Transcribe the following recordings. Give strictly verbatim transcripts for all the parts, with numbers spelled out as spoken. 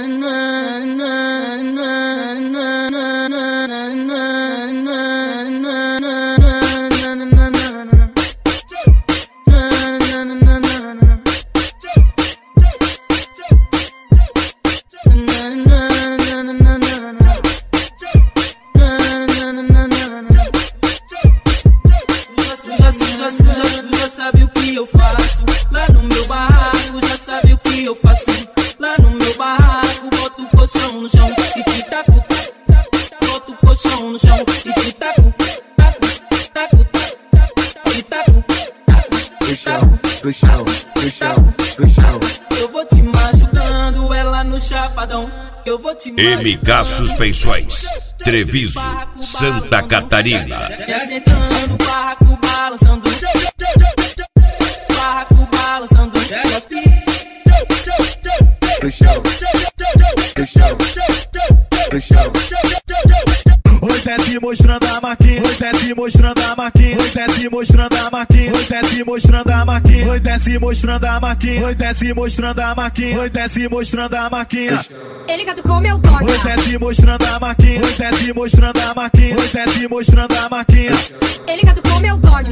Já sabe o que eu faço lá no meu barraco, já sabe o que eu faço lá no meu barraco. Boto o colchão no chão e te taco, boto o colchão no chão e te taco, taco, taco, e taco, do chão, do chão, do chão, do chão. Eu vou te machucando ela no chapadão. Eu vou te M K Suspensões, Treviso, Santa Catarina. E assentando, barraco balançando, barraco balançando, do chão, do chão, do chão. Oi, desce mostrando a marquinha, oi, desce mostrando a marquinha, oi, desce mostrando a marquinha, oi, desce mostrando a marquinha, oi, desce mostrando a marquinha, oi, desce mostrando a marquinha, oi, desce mostrando a marquinha. Ele caducou meu toque. Oi, desce mostrando a marquinha, oi, desce mostrando a marquinha, oi, desce mostrando a marquinha. Ele caducou meu toque.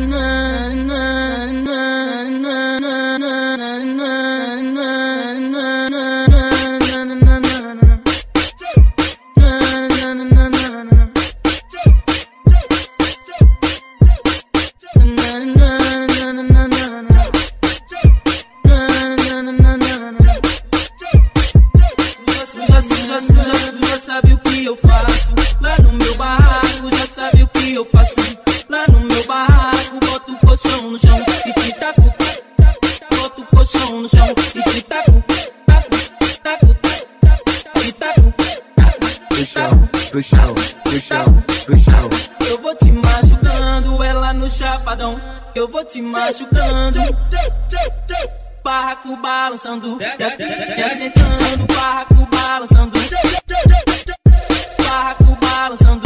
Já sabe o que eu faço lá no meu barraco, já sabe o que eu faço lá no meu barraco. Boto o colchão no chão e te taco, boto o colchão no chão e te taco, taco, taco, e taco, do chão, do chão, do chão, do chão. Eu vou te machucando ela no chapadão. Eu vou te machucando, barraco balançando, e assentando, barraco balançando, barraco balançando,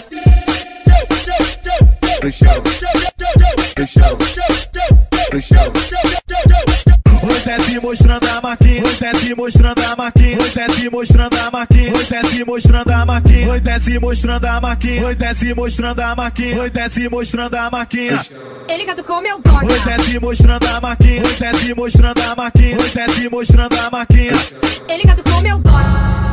do chão, do chão, do chão. Oi, desce mostrando a marquinha, oi, desce mostrando a marquinha, oi, desce mostrando a marquinha, oi, desce mostrando a marquinha, oi, desce mostrando a marquinha, oi, desce mostrando a marquinha, oi, desce mostrando a marquinha. Ele caducou meu toque. Oi, desce mostrando a marquinha, oi, desce mostrando a marquinha, oi, desce mostrando a marquinha. Ele caducou meu toque.